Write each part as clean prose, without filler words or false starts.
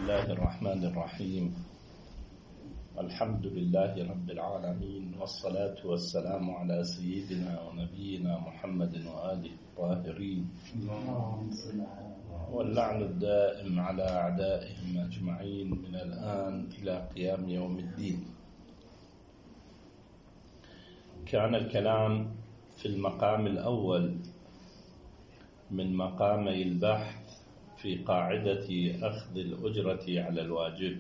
الله الرحمن الرحيم. الحمد لله رب العالمين، والصلاة والسلام على سيدنا ونبينا محمد وآله الطاهرين، واللعن الدائم على أعدائهم أجمعين من الآن إلى قيام يوم الدين. كان الكلام في المقام الأول من مقامي البحث في قاعدة أخذ الأجرة على الواجب،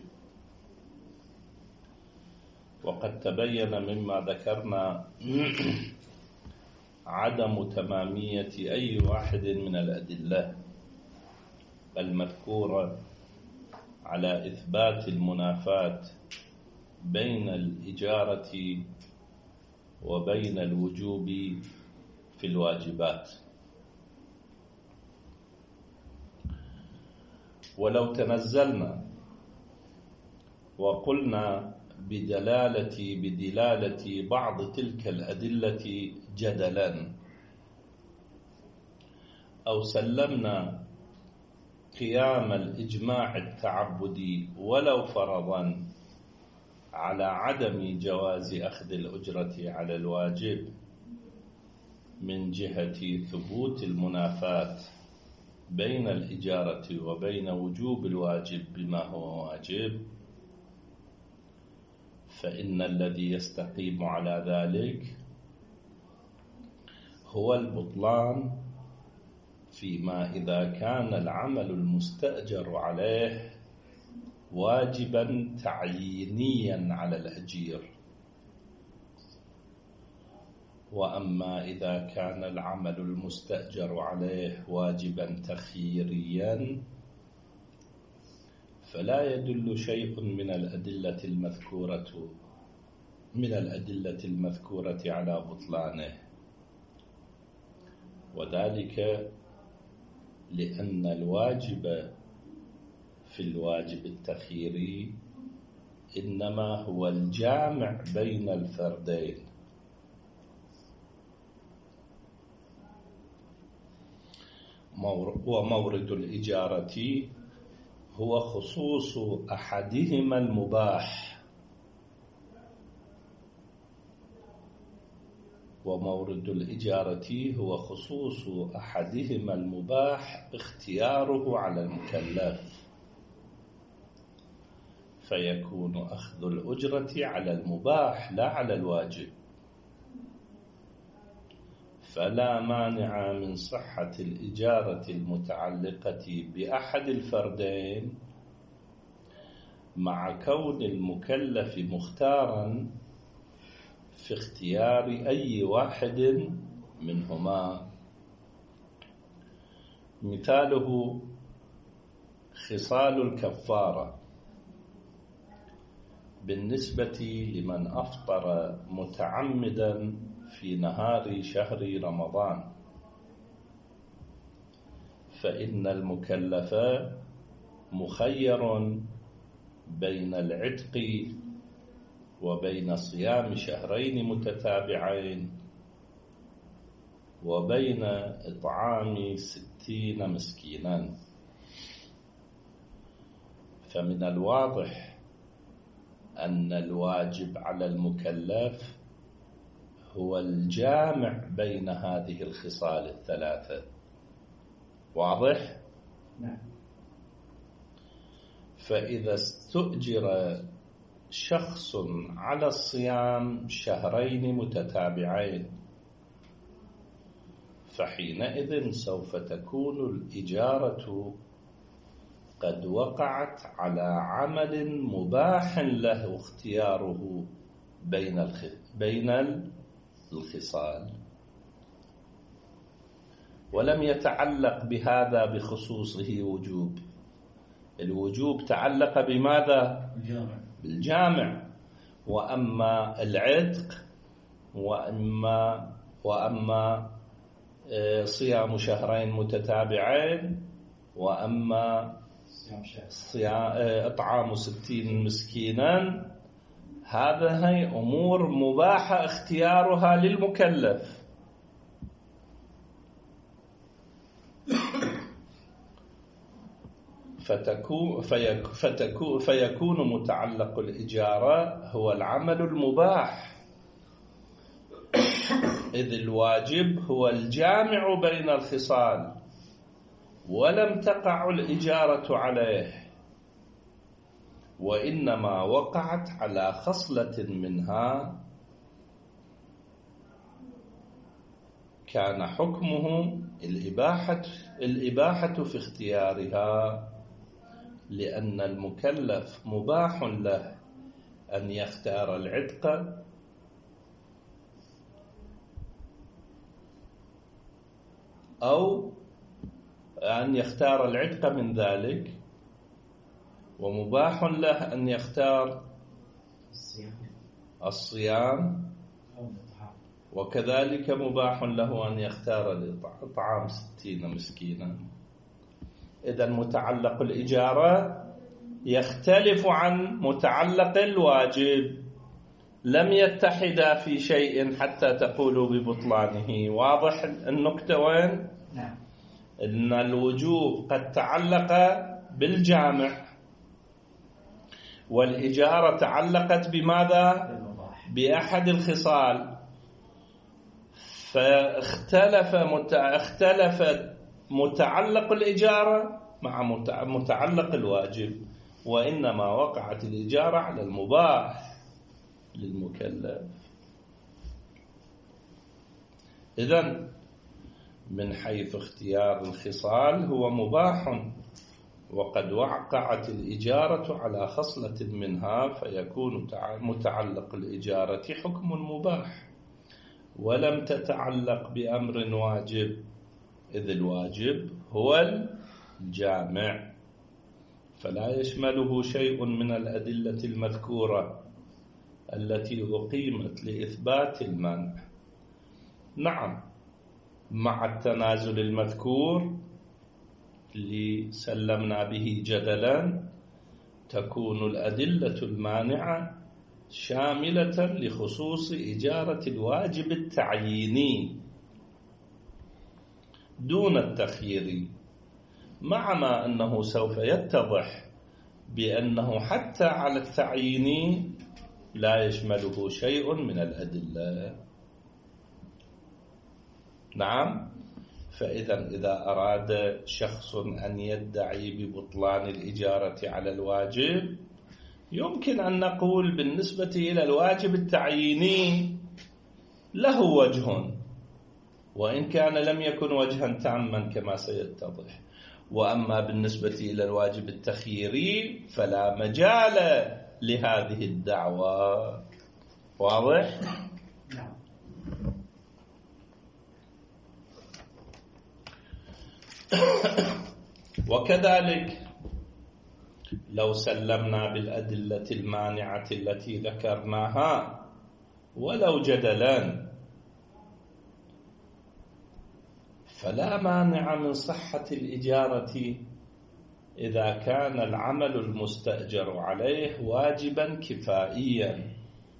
وقد تبين مما ذكرنا عدم تمامية أي واحد من الأدلة المذكورة على إثبات المنافاة بين الإجارة وبين الوجوب في الواجبات. ولو تنزلنا وقلنا بدلالة بعض تلك الأدلة جدلا، أو سلمنا قيام الإجماع التعبدي ولو فرضا على عدم جواز أخذ الأجرة على الواجب من جهة ثبوت المنافاة بين الإجارة وبين وجوب الواجب بما هو واجب، فإن الذي يستقيم على ذلك هو البطلان فيما إذا كان العمل المستأجر عليه واجبا تعيينيا على الأجير، وأما إذا كان العمل المستأجر عليه واجبا تخييريا فلا يدل شيء من الأدلة المذكورة على بطلانه، وذلك لأن الواجب في الواجب التخييري إنما هو الجامع بين الفردين، ومورد الإجارة هو خصوص أحدهما المباح، اختياره على المكلف، فيكون أخذ الأجرة على المباح لا على الواجب، فلا مانع من صحة الإجارة المتعلقة بأحد الفردين مع كون المكلف مختارا في اختيار أي واحد منهما. مثاله خصال الكفارة بالنسبة لمن أفطر متعمدا في نهار شهر رمضان، فإن المكلف مخير بين العتق وبين صيام شهرين متتابعين وبين إطعام 60 مسكينا. فمن الواضح أن الواجب على المكلف هو الجامع بين هذه الخصال الثلاثة. واضح؟ نعم. فإذا استؤجر شخص على الصيام شهرين متتابعين فحينئذ سوف تكون الإجارة قد وقعت على عمل مباح له اختياره بين الخصال، ولم يتعلق بهذا بخصوصه وجوب. الوجوب تعلق بماذا؟ بالجامع. وأما العتق وأما صيام شهرين متتابعين وأما إطعام 60 مسكينا، هذه أمور مباحة اختيارها للمكلف. فيكون متعلق الإجارة هو العمل المباح، إذ الواجب هو الجامع بين الخصال، ولم تقع الإجارة عليه، وإنما وقعت على خصلة منها كان حكمه الإباحة في اختيارها، لأن المكلف مباح له أن يختار العتق أو أن يختار العتق من ذلك، ومباح له أن يختار الصيام، وكذلك مباح له أن يختار إطعام 60 مسكينا. إذن متعلق الإجارة يختلف عن متعلق الواجب، لم يتحدا في شيء حتى تقولوا ببطلانه. واضح النكتة وين؟ نعم. إن الوجوب قد تعلق بالجامع، والإجارة تعلقت بماذا؟ بأحد الخصال، فاختلف متعلق الإجارة مع متعلق الواجب، وإنما وقعت الإجارة على المباح للمكلف. إذن من حيث اختيار الخصال هو مباح، وقد وقعت الإجارة على خصلة منها، فيكون متعلق الإجارة حكم مباح، ولم تتعلق بأمر واجب، إذ الواجب هو الجامع، فلا يشمله شيء من الأدلة المذكورة التي أقيمت لإثبات المنع. نعم، مع التنازل المذكور اللي سلمنا به جدلا، تكون الأدلة المانعة شاملة لخصوص إجارة الواجب التعييني دون التخيير، مع ما أنه سوف يتضح بأنه حتى على التعيين لا يشمله شيء من الأدلة. نعم. إذا أراد شخص أن يدعي ببطلان الإجارة على الواجب، يمكن أن نقول بالنسبة إلى الواجب التعييني له وجه، وإن كان لم يكن وجها تاما كما سيتضح، وأما بالنسبة إلى الواجب التخييري فلا مجال لهذه الدعوة. واضح؟ نعم. وكذلك لو سلمنا بالأدلة المانعة التي ذكرناها ولو جدلا، فلا مانع من صحة الإجارة إذا كان العمل المستأجر عليه واجبا كفائيا،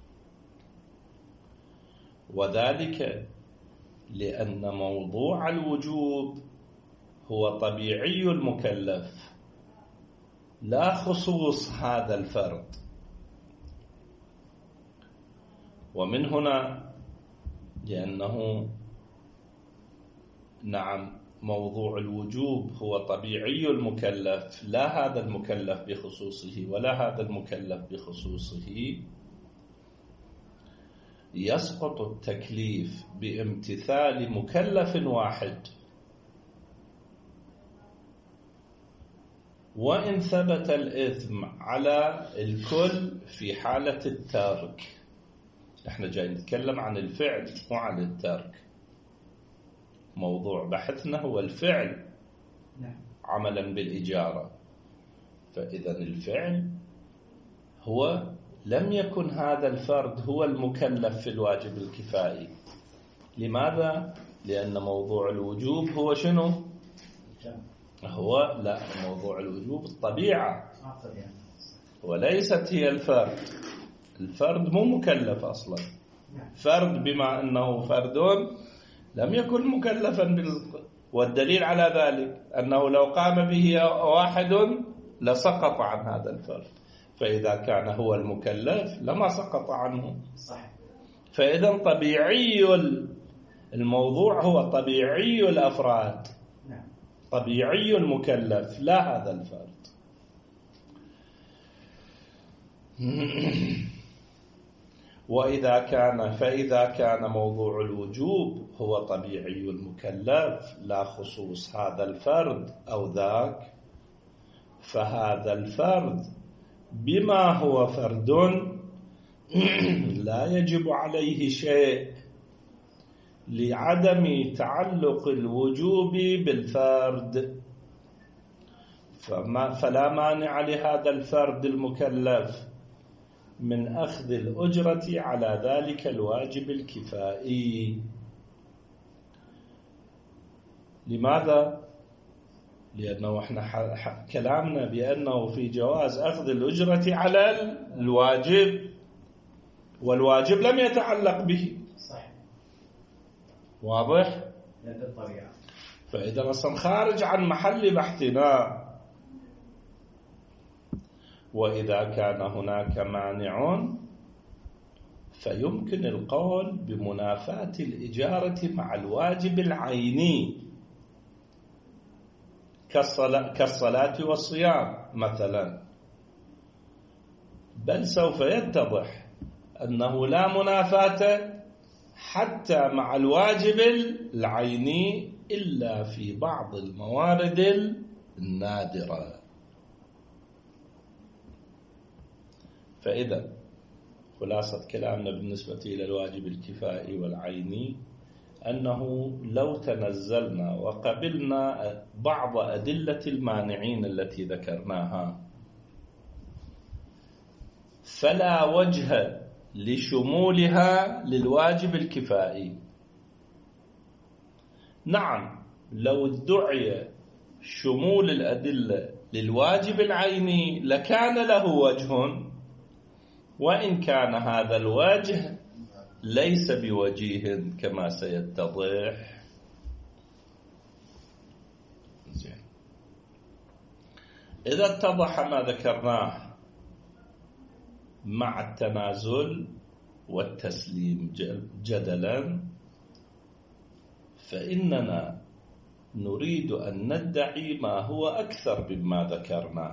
وذلك لأن موضوع الوجوب هو طبيعي المكلف لا خصوص هذا الفرد. ومن هنا لأنه نعم موضوع الوجوب هو طبيعي المكلف، لا هذا المكلف بخصوصه ولا هذا المكلف بخصوصه، يسقط التكليف بامتثال مكلف واحد، وإن ثبت الإثم على الكل في حالة الترك. احنا جاي نتكلم عن الفعل وعن الترك، موضوع بحثنا هو الفعل عملا بالإجارة. فإذا الفعل هو لم يكن هذا الفرد هو المكلف في الواجب الكفائي. لماذا؟ لأن موضوع الوجوب هو شنو؟ هو لا، موضوع الوجوب الطبيعة وليست هي الفرد. الفرد مو مكلف أصلا، فرد بما أنه فرد لم يكن مكلفا والدليل على ذلك أنه لو قام به واحد لسقط عن هذا الفرد، فإذا كان هو المكلف لما سقط عنه. صح. فإذا طبيعي الموضوع هو طبيعي الأفراد، طبيعي المكلف، لا هذا الفرد. فإذا كان موضوع الوجوب هو طبيعي المكلف لا خصوص هذا الفرد أو ذاك، فهذا الفرد بما هو فرد لا يجب عليه شيء لعدم تعلق الوجوب بالفرد، فلا مانع لهذا الفرد المكلف من أخذ الأجرة على ذلك الواجب الكفائي. لماذا؟ لأنه احنا كلامنا بأنه في جواز أخذ الأجرة على الواجب، والواجب لم يتعلق به. صح. واضح؟ الطبيعة. فإذا أصلا خارج عن محل بحثنا. وإذا كان هناك مانع فيمكن القول بمنافاة الإجارة مع الواجب العيني كالصلاة والصيام مثلا، بل سوف يتضح أنه لا منافاة حتى مع الواجب العيني إلا في بعض الموارد النادرة. فإذا خلاصة كلامنا بالنسبة إلى الواجب الكفائي والعيني أنه لو تنزلنا وقبلنا بعض أدلة المانعين التي ذكرناها فلا وجه لشمولها للواجب الكفائي. نعم، لو ادعي شمول الأدلة للواجب العيني لكان له وجه، وإن كان هذا الوجه ليس بوجيه كما سيتضح. زين. إذا اتضح ما ذكرناه مع التنازل والتسليم جدلا، فإننا نريد أن ندعي ما هو أكثر مما ذكرنا،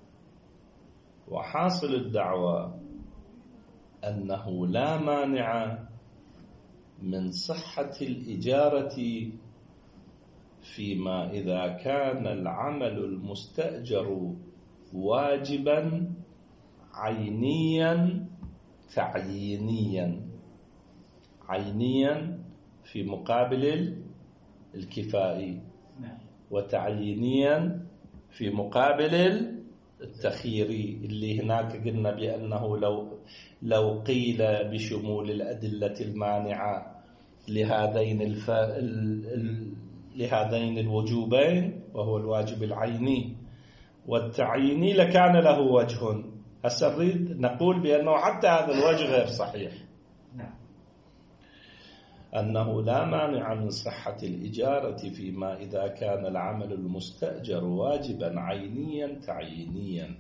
وحاصل الدعوة أنه لا مانع من صحة الإجارة فيما إذا كان العمل المستأجر واجبا عينيا تعيينيا، عينيا في مقابل الكفائي، وتعيينيا في مقابل التخييري، اللي هناك قلنا بأنه لو قيل بشمول الأدلة المانعة لهذين الوجوبين وهو الواجب العيني والتعييني لكان له وجه. هسه نريد نقول بأنه حتى هذا الوجه غير صحيح، أنه لا مانع من صحة الإجارة فيما إذا كان العمل المستأجر واجبا عينيا تعيينيا،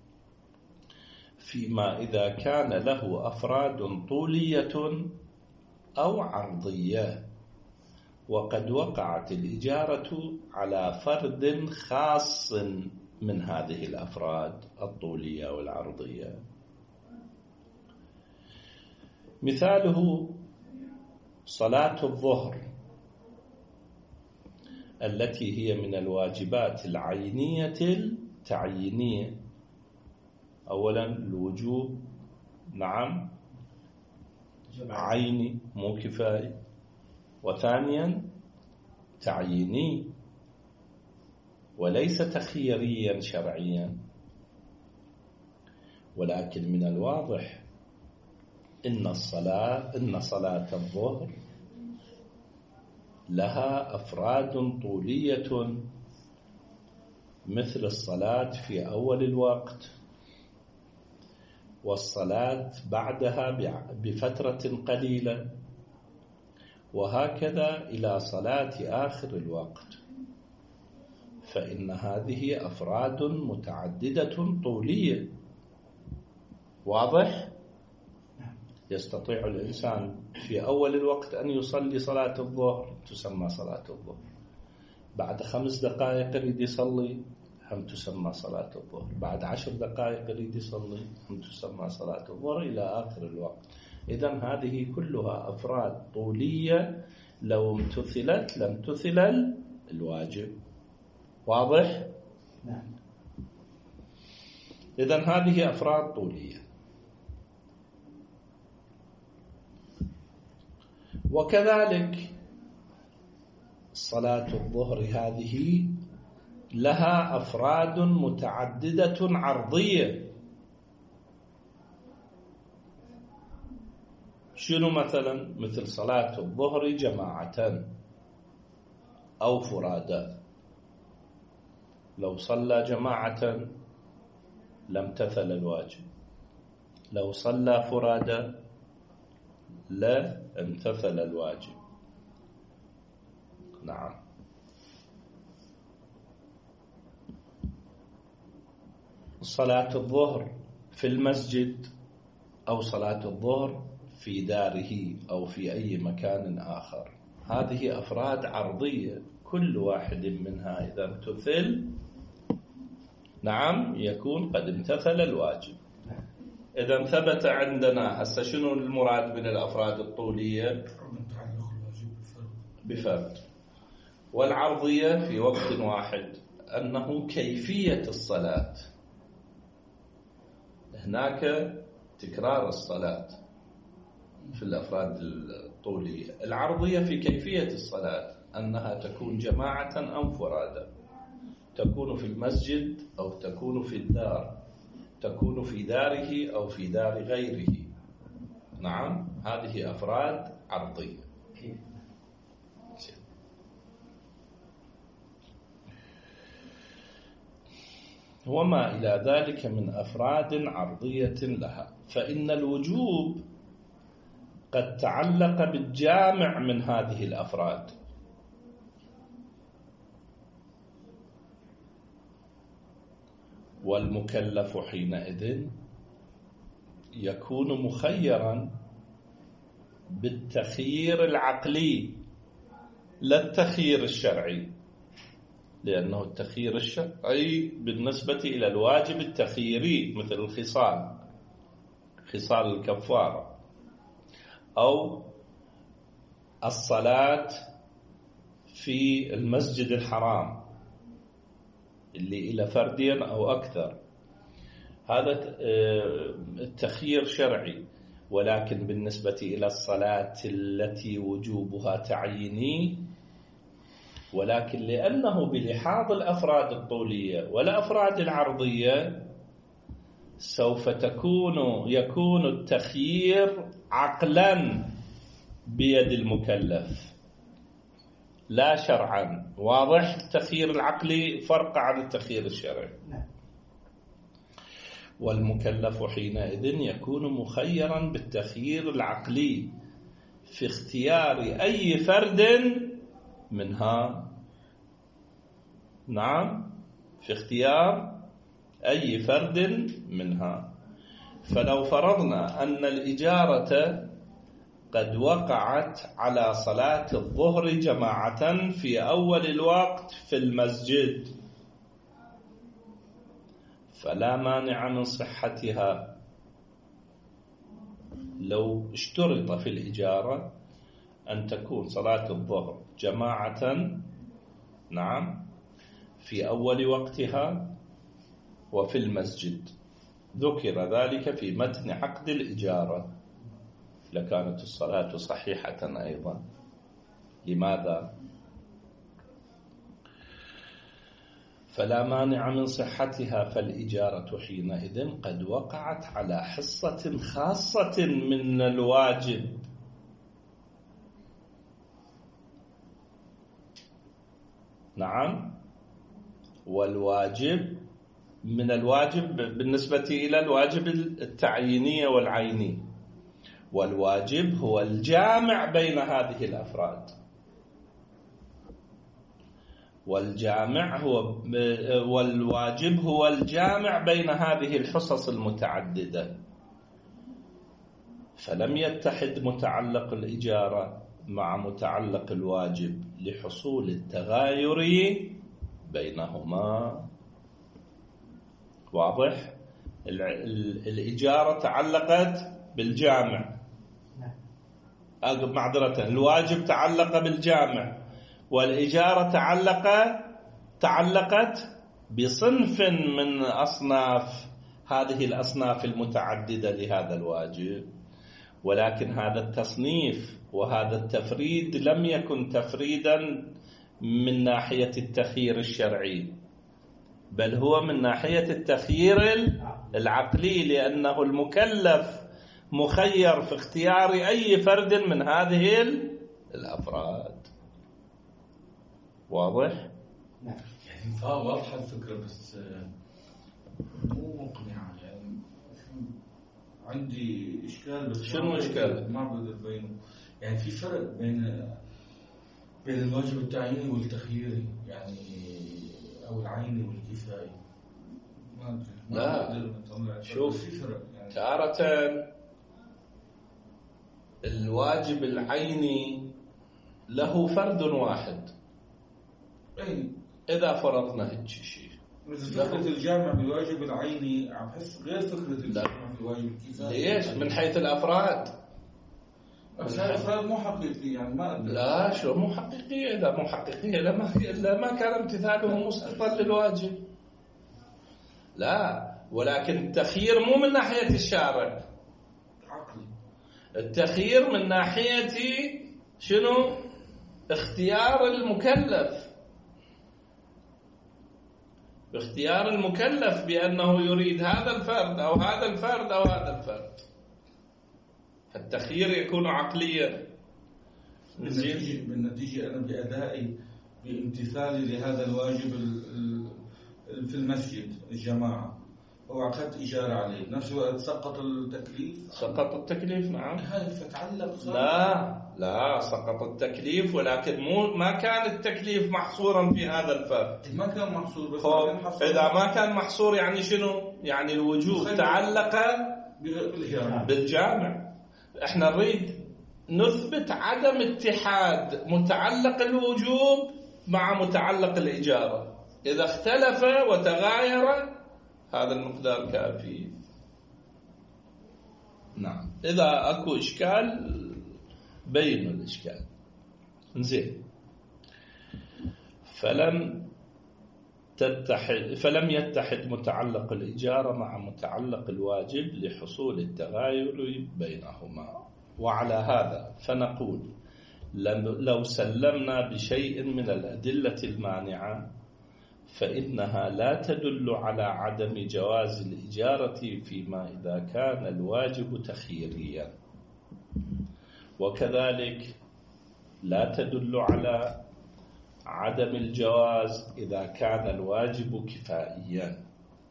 فيما إذا كان له أفراد طولية أو عرضية، وقد وقعت الإجارة على فرد خاص من هذه الأفراد الطولية والعرضية. مثاله صلاة الظهر التي هي من الواجبات العينية التعيينية. أولا الوجوب نعم عيني مو كفائي، وثانيا تعييني وليس تخييريا شرعيا. ولكن من الواضح إن صلاة الظهر لها أفراد طولية مثل الصلاة في أول الوقت والصلاة بعدها بفترة قليلة، وهكذا إلى صلاة آخر الوقت. فإن هذه أفراد متعددة طولية. واضح؟ يستطيع الإنسان في أول الوقت أن يصلي صلاة الظهر، تسمى صلاة الظهر. بعد 5 دقائق يريد يصلي، هم تسمى صلاة الظهر. بعد 10 دقائق يريد يصلي، هم تسمى صلاة الظهر، إلى آخر الوقت. إذن هذه كلها أفراد طولية، لو امتثلت لم تثل الواجب. واضح؟ نعم. إذن هذه أفراد طولية. وكذلك صلاة الظهر هذه لها أفراد متعددة عرضية. شنو مثلا؟ مثل صلاة الظهر جماعة أو فرادا. لو صلى جماعة لم تثل الواجب، لو صلى فرادا لا امتثل الواجب. نعم. صلاة الظهر في المسجد أو صلاة الظهر في داره أو في أي مكان آخر، هذه أفراد عرضية، كل واحد منها إذا امتثل نعم يكون قد امتثل الواجب. إذا ثبت عندنا هسه شنو المراد من الأفراد الطولية؟ بفرد. والعرضية في وقت واحد أنه كيفية الصلاة، هناك تكرار الصلاة في الأفراد الطولية. العرضية في كيفية الصلاة، أنها تكون جماعة أم فرادا، تكون في المسجد أو تكون في الدار، تكون في داره أو في دار غيره. نعم، هذه أفراد عرضية. وما إلى ذلك من أفراد عرضية لها. فإن الوجوب قد تعلق بالجامع من هذه الأفراد، والمكلف حينئذ يكون مخيرا بالتخيير العقلي لا التخيير الشرعي، لأنه التخيير الشرعي بالنسبة إلى الواجب التخييري، مثل الخصال، خصال الكفارة، أو الصلاة في المسجد الحرام اللي إلى فردين أو أكثر، هذا التخيير شرعي. ولكن بالنسبة إلى الصلاة التي وجوبها تعييني، ولكن لأنه بلحاظ الأفراد الطولية والأفراد العرضية سوف يكون التخيير عقلا بيد المكلف لا شرعا. واضح؟ التخيير العقلي فرق عن التخيير الشرعي. والمكلف حينئذ يكون مخيرا بالتخيير العقلي في اختيار أي فرد منها. نعم، في اختيار أي فرد منها. فلو فرضنا أن الإجارة قد وقعت على صلاة الظهر جماعة في أول الوقت في المسجد، فلا مانع من صحتها لو اشترط في الإجارة أن تكون صلاة الظهر جماعة، نعم، في أول وقتها وفي المسجد، ذكر ذلك في متن عقد الإجارة، لكانت الصلاة صحيحة أيضا. لماذا؟ فلا مانع من صحتها، فالإجارة حينئذ قد وقعت على حصة خاصة من الواجب. نعم، والواجب من الواجب بالنسبة إلى الواجب التعييني والعيني، والواجب هو الجامع بين هذه الأفراد. والواجب هو الجامع بين هذه الحصص المتعددة. فلم يتحد متعلق الإجارة مع متعلق الواجب لحصول التغاير بينهما. واضح؟ الإجارة تعلقت بالجامع، معذرة، الواجب تعلق بالجامع، والإجارة تعلقت بصنف من أصناف هذه الأصناف المتعددة لهذا الواجب. ولكن هذا التصنيف وهذا التفريد لم يكن تفريدا من ناحية التخيير الشرعي، بل هو من ناحية التخيير العقلي، لأنه المكلف مخير في اختيار أي فرد من هذه الأفراد. واضح؟ نعم. يعني واضحة الفكرة بس مو مقنعة. يعني عندي إشكال، بس شنو إشكال؟ ما بقدر بينه. يعني في فرق بين الواجب التعييني والتخييري، يعني أو العيني والكفائي. ما أدري. لا، شوف، في فرق يعني. تارة الواجب العيني له فرد واحد. إذا فرضنا هيك شيء، فكرة الجامع بالواجب العيني أحس غير فكرة الجامع بالواجب الكفائي. ليش؟ من حيث الأفراد. بس الأفراد مو حقيقي، يعني ما أدري. لا، شو مو حقيقية؟ إذا مو حقيقية لما كان امتثاله مسقطا للواجب. لا، ولكن التخيير مو من ناحية الشارع، عقلي. التخيير من ناحية شنو؟ اختيار المكلف، باختيار المكلف بأنه يريد هذا الفرد أو هذا الفرد أو هذا الفرد. التخيير يكون عقليا. بالنتيجة أنا بأدائي بامتثالي لهذا الواجب في المسجد الجماعة وعقدت إجارة عليه، نفس الوقت سقط التكليف. نعم. هاي فتعلق. لا سقط التكليف، ولكن ما كان التكليف محصورا في هذا الفرد. ما كان محصور، بس إذا ما كان محصور يعني شنو؟ يعني الوجوب تعلق بالجامع. احنا نريد نثبت عدم اتحاد متعلق الوجوب مع متعلق الإجارة. إذا اختلف وتغاير هذا المقدار كافي. نعم. إذا أكو إشكال بين الإشكال. زين. فلم يتحد متعلق الإجارة مع متعلق الواجب لحصول التغاير بينهما. وعلى هذا فنقول لو سلمنا بشيء من الأدلة المانعة فإنها لا تدل على عدم جواز الإجارة فيما إذا كان الواجب تخييريا، وكذلك لا تدل على عدم الجواز إذا كان الواجب كفائيا،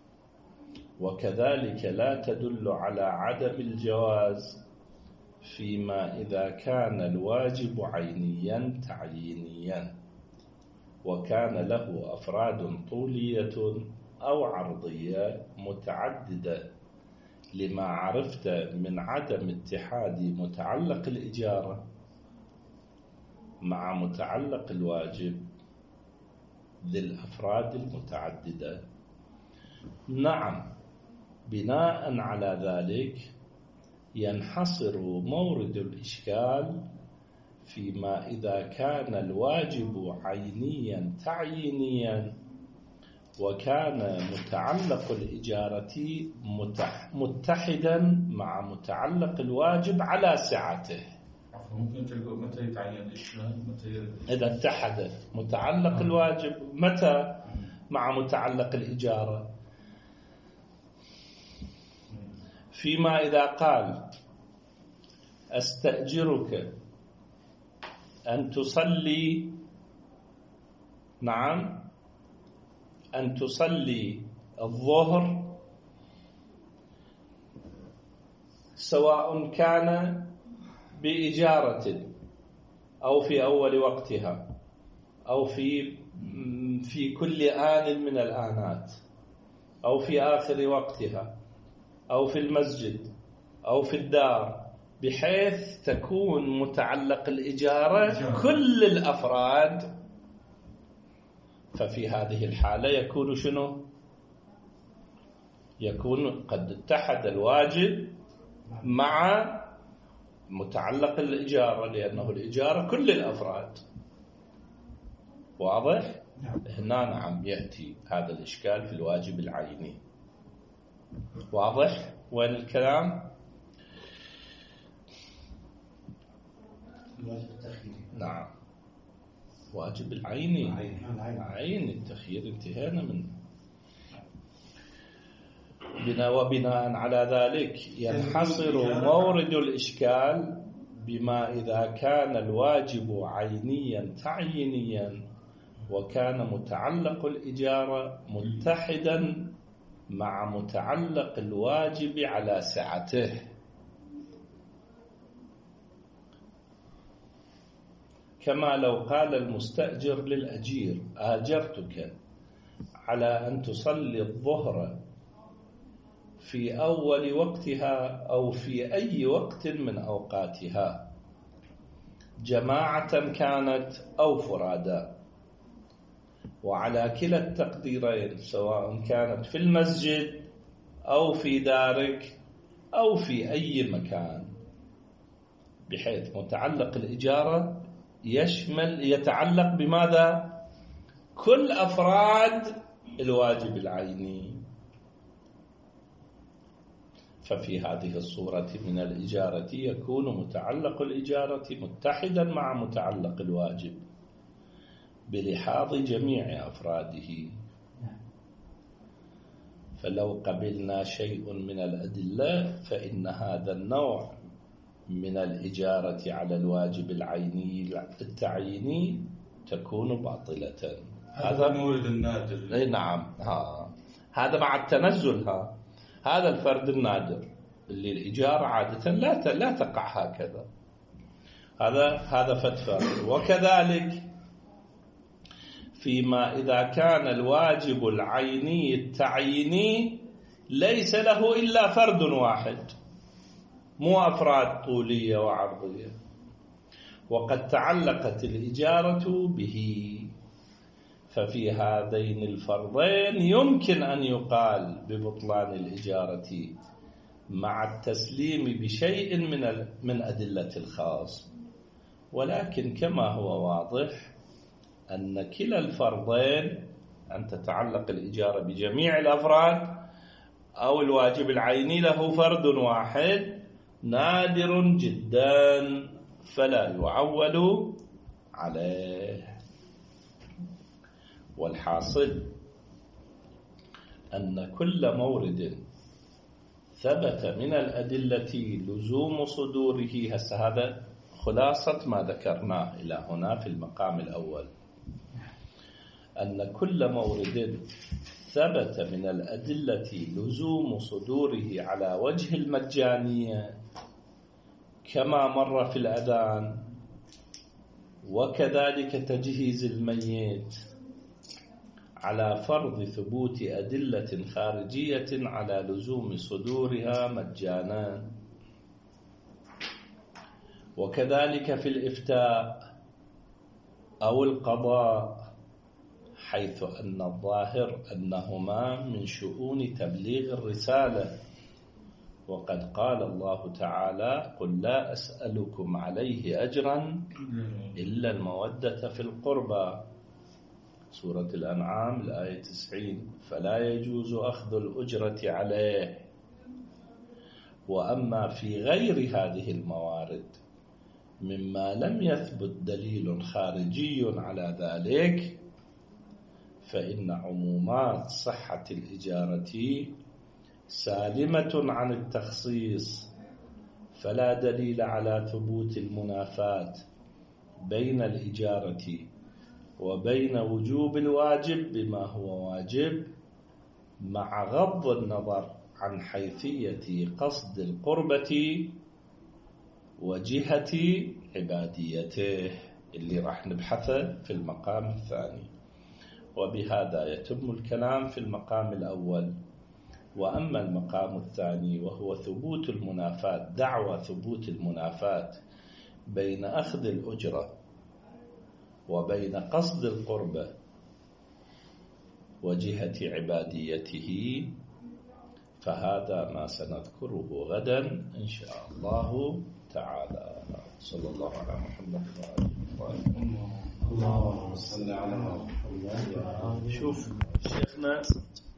وكذلك لا تدل على عدم الجواز فيما إذا كان الواجب عينيا تعيينيا وكان له أفراد طولية أو عرضية متعددة، لما عرفت من عدم اتحاد متعلق الإجارة مع متعلق الواجب ذي الأفراد المتعددة. نعم، بناء على ذلك ينحصر مورد الإشكال فيما إذا كان الواجب عينيا تعيينيا وكان متعلق الإجارة متحدا مع متعلق الواجب على سعته. ممكن تقول متى يتعين الإشكال؟ إذا اتحد متعلق الواجب متى مع متعلق الإجارة؟ فيما إذا قال أستأجرك أن تصلي، نعم، أن تصلي الظهر سواء كان بإجارة أو في أول وقتها أو في في كل آن من الآنات، أو في آخر وقتها، أو في المسجد، أو في الدار، بحيث تكون متعلق الإجارة كل الأفراد، ففي هذه الحالة يكون شنو؟ يكون قد اتحد الواجب مع متعلق الإجارة، لأنه الإجارة كل الأفراد. واضح؟ هنا نعم يأتي هذا الإشكال في الواجب العيني. واضح؟ وين الكلام؟ الواجب التخييري. نعم، واجب العيني. عين التخيير انتهينا منه. وبناء على ذلك ينحصر مورد الإشكال بما إذا كان الواجب عينيا تعيينيا وكان متعلق الإجارة متحدا مع متعلق الواجب على سعته. كما لو قال المستأجر للأجير: آجرتك على أن تصلي الظهر في أول وقتها أو في أي وقت من أوقاتها، جماعة كانت أو فرادا، وعلى كلا التقديرين، سواء كانت في المسجد أو في دارك أو في أي مكان، بحيث متعلق الإجارة يتعلق بماذا؟ كل أفراد الواجب العيني. ففي هذه الصورة من الإجارة يكون متعلق الإجارة متحدا مع متعلق الواجب بلحاظ جميع أفراده. فلو قبلنا شيء من الأدلة فإن هذا النوع من الإجارة على الواجب العيني التعييني تكون باطلة. هذا المورد النادر. نعم، هذا مع التنزل. هذا الفرد النادر اللي الإجارة عادة لا تقع هكذا، هذا فرد. وكذلك فيما إذا كان الواجب العيني التعييني ليس له إلا فرد واحد، مو أفراد طولية وعرضية، وقد تعلقت الإجارة به، ففي هذين الفرضين يمكن أن يقال ببطلان الإجارة مع التسليم بشيء من أدلة الخاص. ولكن كما هو واضح أن كلا الفرضين، أن تتعلق الإجارة بجميع الأفراد أو الواجب العيني له فرد واحد، نادر جدا، فلا يعول عليه. والحاصل أن كل مورد ثبت من الأدلة لزوم صدوره، هذا خلاصة ما ذكرناه إلى هنا في المقام الأول، أن كل مورد ثبت من الأدلة لزوم صدوره على وجه المجانية كما مر في الأذان، وكذلك تجهيز الميت، على فرض ثبوت أدلة خارجية على لزوم صدورها مجانا. وكذلك في الإفتاء أو القضاء، حيث أن الظاهر أنهما من شؤون تبليغ الرسالة، وقد قال الله تعالى: قل لا أسألكم عليه أجرا إلا المودة في القربى، سورة الأنعام الآية 90. فلا يجوز أخذ الأجرة عليه. وأما في غير هذه الموارد مما لم يثبت دليل خارجي على ذلك، فإن عمومات صحة الإجارة سالمة عن التخصيص، فلا دليل على ثبوت المنافاة بين الإجارة وبين وجوب الواجب بما هو واجب، مع غض النظر عن حيثية قصد القربة وجهة عباديته، اللي راح نبحثه في المقام الثاني. وبهذا يتم الكلام في المقام الأول. وأما المقام الثاني وهو ثبوت المنافاة، دعوى ثبوت المنافاة بين أخذ الأجرة وبين قصد القربة وجهة عباديته، فهذا ما سنذكره غدا إن شاء الله تعالى. صلى الله على محمد وعلى آله. اللهم صل على محمد. شوف شيخنا